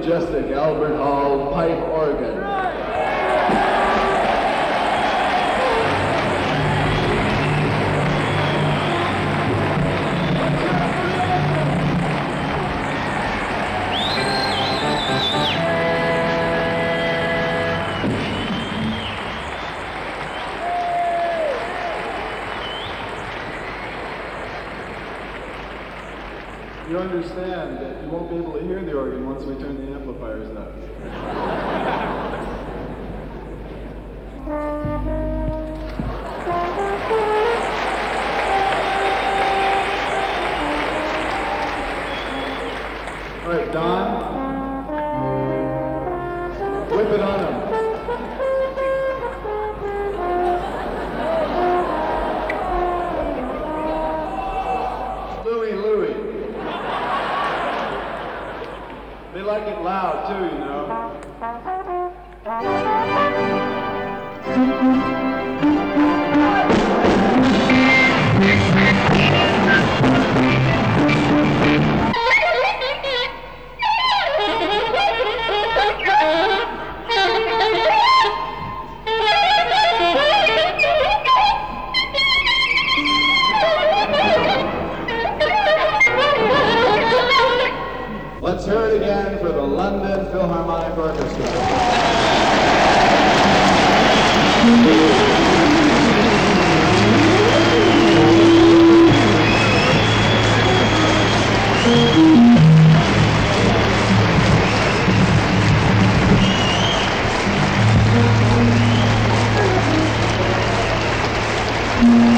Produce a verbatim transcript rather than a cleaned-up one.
majestic Albert Hall pipe organ. You understand that you won't be able to hear the organ once we turn the amplifiers up. All right, Don, whip it on him. Louie, Louie. They like it loud too, you know. Let's hear it again for the London Philharmonic Orchestra. Mm-hmm.